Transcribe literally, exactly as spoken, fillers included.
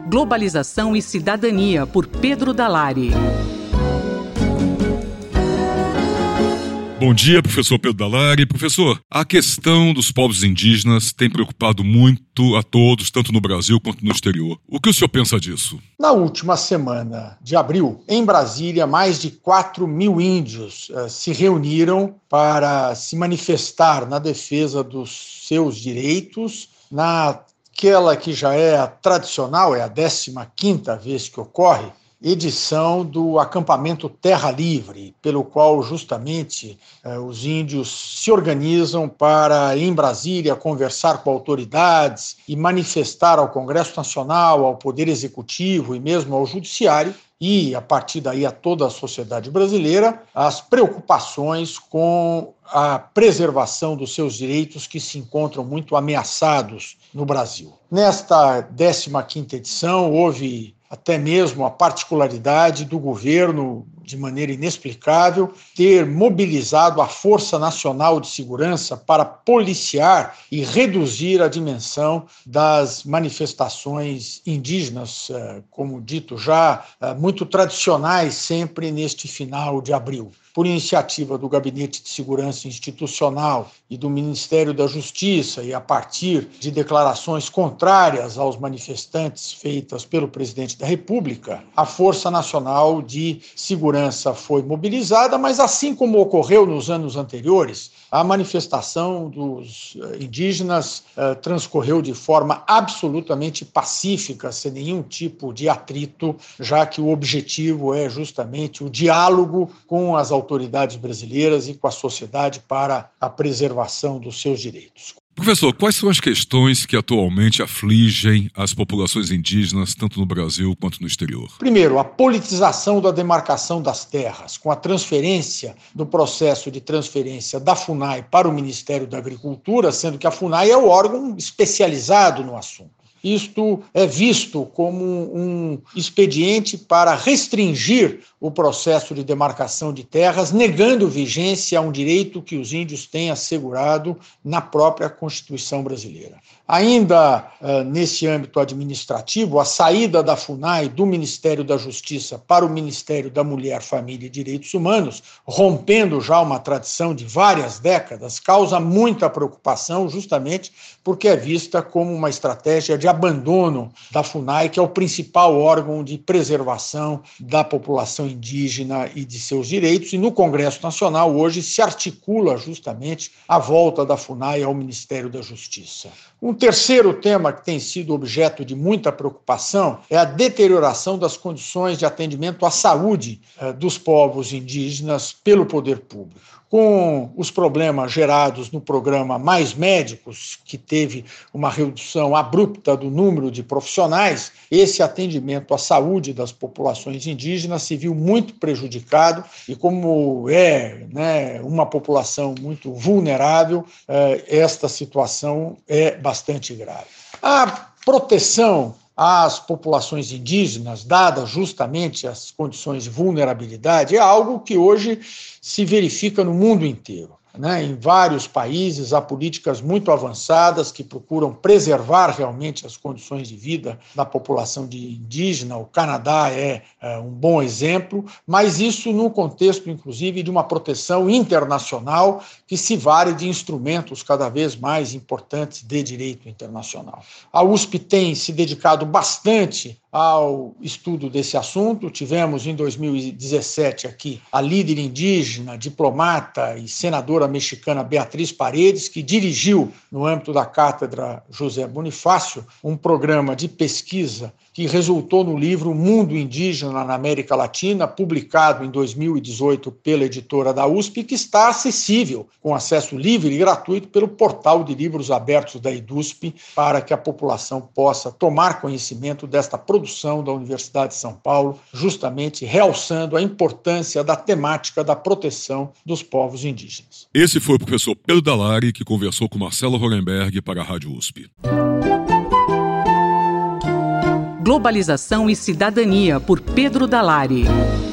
Globalização e Cidadania, por Pedro Dalari. Bom dia, professor Pedro Dalari. Professor, a questão dos povos indígenas tem preocupado muito a todos, tanto no Brasil quanto no exterior. O que o senhor pensa disso? Na última semana de abril, em Brasília, mais de quatro mil índios uh, se reuniram para se manifestar na defesa dos seus direitos, naquela que já é a tradicional, é a décima quinta vez que ocorre, edição do acampamento Terra Livre, pelo qual justamente eh, os índios se organizam para, em Brasília, conversar com autoridades e manifestar ao Congresso Nacional, ao Poder Executivo e mesmo ao Judiciário, e, a partir daí, a toda a sociedade brasileira, as preocupações com a preservação dos seus direitos que se encontram muito ameaçados no Brasil. Nesta décima quinta edição, houve até mesmo a particularidade do governo, de maneira inexplicável, ter mobilizado a Força Nacional de Segurança para policiar e reduzir a dimensão das manifestações indígenas, como dito já, muito tradicionais sempre neste final de abril. Por iniciativa do Gabinete de Segurança Institucional e do Ministério da Justiça, e a partir de declarações contrárias aos manifestantes feitas pelo presidente da República, a Força Nacional de Segurança foi mobilizada, mas assim como ocorreu nos anos anteriores, a manifestação dos indígenas uh, transcorreu de forma absolutamente pacífica, sem nenhum tipo de atrito, já que o objetivo é justamente o diálogo com as autoridades brasileiras e com a sociedade para a preservação dos seus direitos. Professor, quais são as questões que atualmente afligem as populações indígenas, tanto no Brasil quanto no exterior? Primeiro, a politização da demarcação das terras, com a transferência do processo de transferência da FUNAI para o Ministério da Agricultura, sendo que a FUNAI é o órgão especializado no assunto. Isto é visto como um expediente para restringir o processo de demarcação de terras, negando vigência a um direito que os índios têm assegurado na própria Constituição brasileira. Ainda uh, nesse âmbito administrativo, a saída da FUNAI do Ministério da Justiça para o Ministério da Mulher, Família e Direitos Humanos, rompendo já uma tradição de várias décadas, causa muita preocupação, justamente porque é vista como uma estratégia de abandono da FUNAI, que é o principal órgão de preservação da população indígena e de seus direitos, e no Congresso Nacional hoje se articula justamente a volta da FUNAI ao Ministério da Justiça. Um terceiro tema que tem sido objeto de muita preocupação é a deterioração das condições de atendimento à saúde eh, dos povos indígenas pelo poder público. Com os problemas gerados no programa Mais Médicos, que teve uma redução abrupta do número de profissionais, esse atendimento à saúde das populações indígenas se viu muito prejudicado e, como é né, uma população muito vulnerável, eh, esta situação é bastante grave. A proteção às populações indígenas, dadas justamente as condições de vulnerabilidade, é algo que hoje se verifica no mundo inteiro. Né? Em vários países há políticas muito avançadas que procuram preservar realmente as condições de vida da população de indígena. O Canadá é, é um bom exemplo, mas isso no contexto, inclusive, de uma proteção internacional que se vale de instrumentos cada vez mais importantes de direito internacional. A U S P tem se dedicado bastante ao estudo desse assunto. Tivemos em dois mil e dezessete aqui a líder indígena, diplomata e senadora mexicana Beatriz Paredes, que dirigiu, no âmbito da Cátedra José Bonifácio, um programa de pesquisa que resultou no livro Mundo Indígena na América Latina, publicado em dois mil e dezoito pela editora da U S P, que está acessível, com acesso livre e gratuito, pelo portal de livros abertos da EDUSP, para que a população possa tomar conhecimento desta produção da Universidade de São Paulo, justamente realçando a importância da temática da proteção dos povos indígenas. Esse foi o professor Pedro Dalari, que conversou com Marcelo Hollenberg para a Rádio U S P. Globalização e Cidadania, por Pedro Dalari.